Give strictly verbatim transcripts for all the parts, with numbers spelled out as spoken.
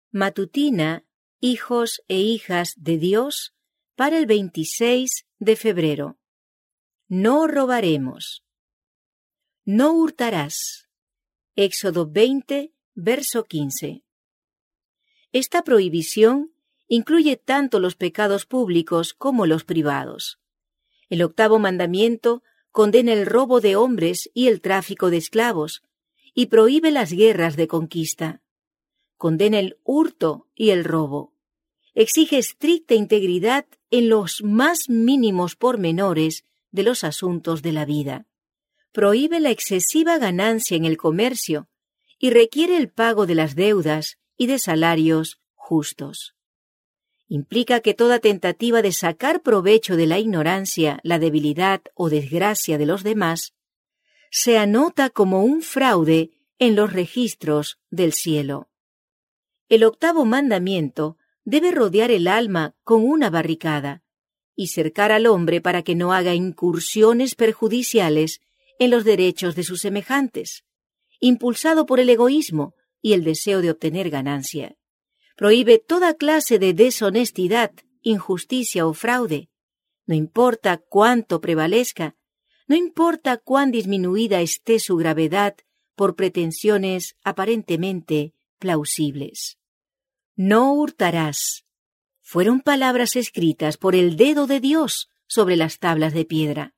Matutina, hijos e hijas de Dios, para el veintiséis de febrero. No robaremos. No hurtarás. Éxodo veinte, verso quince. Esta prohibición incluye tanto los pecados públicos como los privados. El octavo mandamiento condena el robo de hombres y el tráfico de esclavos, y prohíbe las guerras de conquista. Condena el hurto y el robo. Exige estricta integridad en los más mínimos pormenores de los asuntos de la vida. Prohíbe la excesiva ganancia en el comercio y requiere el pago de las deudas y de salarios justos. Implica que toda tentativa de sacar provecho de la ignorancia, la debilidad o desgracia de los demás se anota como un fraude en los registros del cielo. El octavo mandamiento debe rodear el alma con una barricada y cercar al hombre para que no haga incursiones perjudiciales en los derechos de sus semejantes, impulsado por el egoísmo y el deseo de obtener ganancia. Prohíbe toda clase de deshonestidad, injusticia o fraude. No importa cuánto prevalezca, no importa cuán disminuida esté su gravedad por pretensiones aparentemente plausibles. No hurtarás. Fueron palabras escritas por el dedo de Dios sobre las tablas de piedra.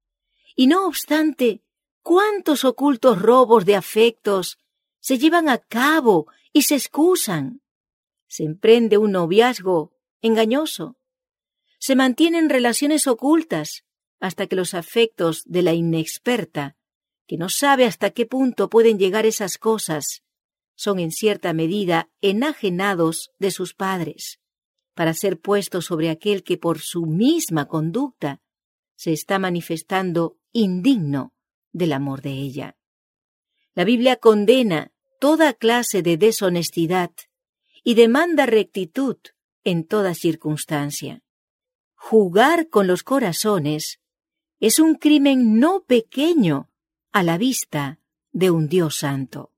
Y no obstante, cuántos ocultos robos de afectos se llevan a cabo y se excusan. Se emprende un noviazgo engañoso. Se mantienen relaciones ocultas hasta que los afectos de la inexperta, que no sabe hasta qué punto pueden llegar esas cosas, son en cierta medida enajenados de sus padres, para ser puestos sobre aquel que por su misma conducta se está manifestando indigno del amor de ella. La Biblia condena toda clase de deshonestidad y demanda rectitud en toda circunstancia. Jugar con los corazones es un crimen no pequeño a la vista de un Dios santo.